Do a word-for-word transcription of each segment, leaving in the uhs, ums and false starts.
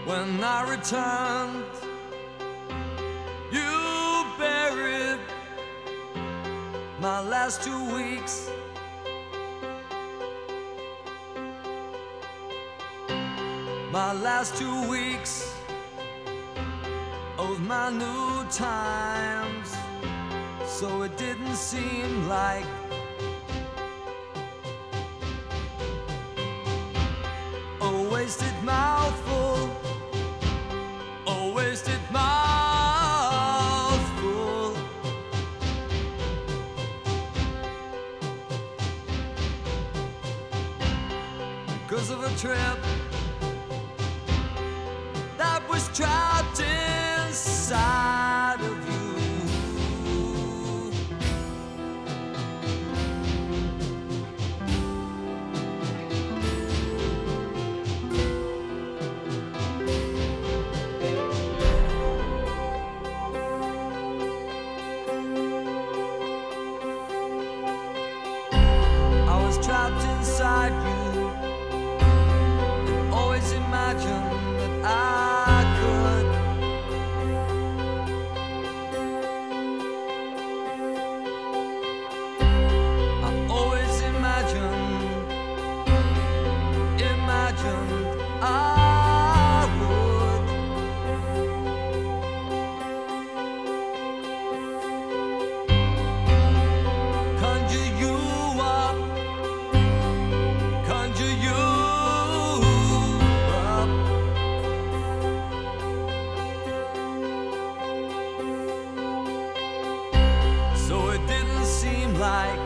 When I returned, you buried my last two weeks. My last two weeks of my new times. So it didn't seem like a wasted mouthful, a wasted mouthful. Because of a trip that was trapped inside of you. I was trapped inside you, and always imagined that I could I always imagined, imagined I would conjure you up, conjure you up. So it didn't seem like,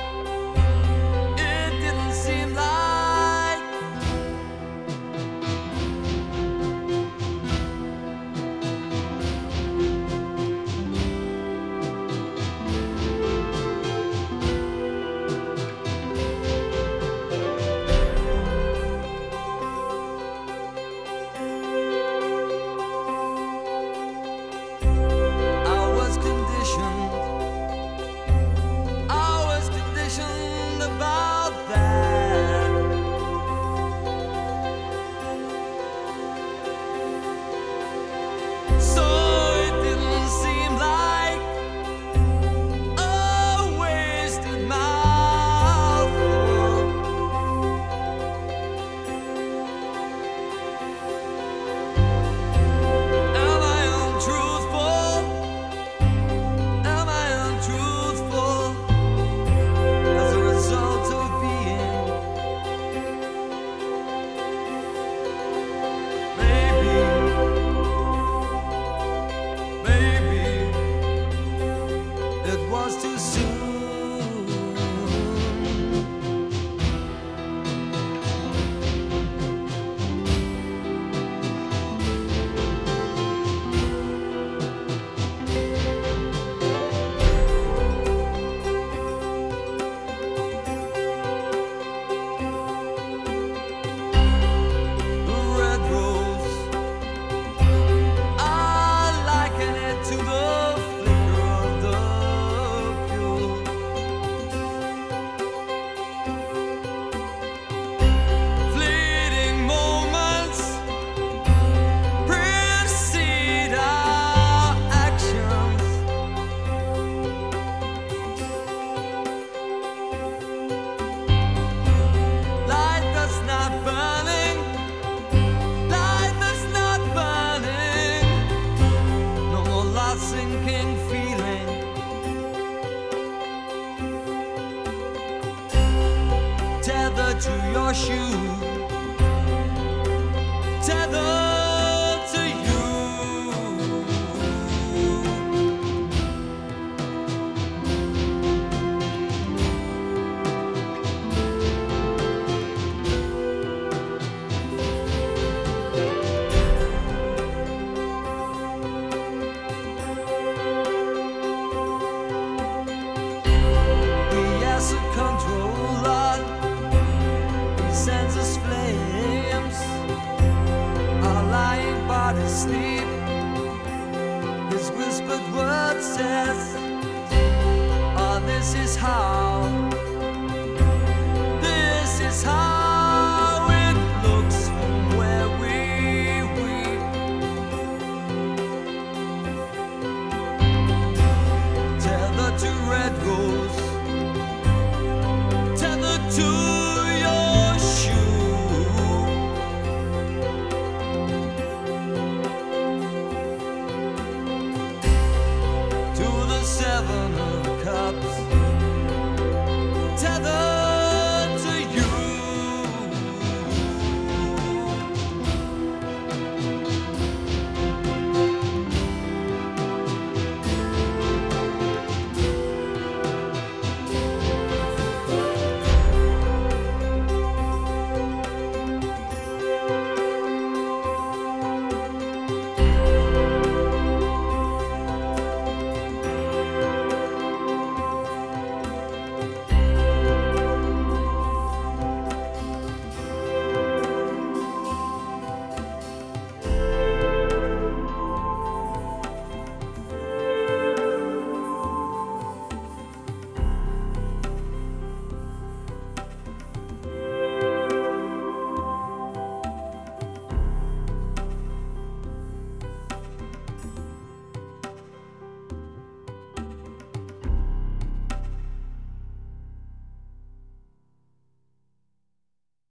it didn't seem like I was conditioned, I was conditioned about that. So it didn't seem like a wasted mouthful. Am I untruthful? Am I untruthful as a result of being? Maybe, maybe it was too soon. The red rose, I liken it to the flicker of the fuel. Fleeting moments precede our actions. Light that's not burning, light that's not burning. No more lost sinking feeling. Tethered to your shoes.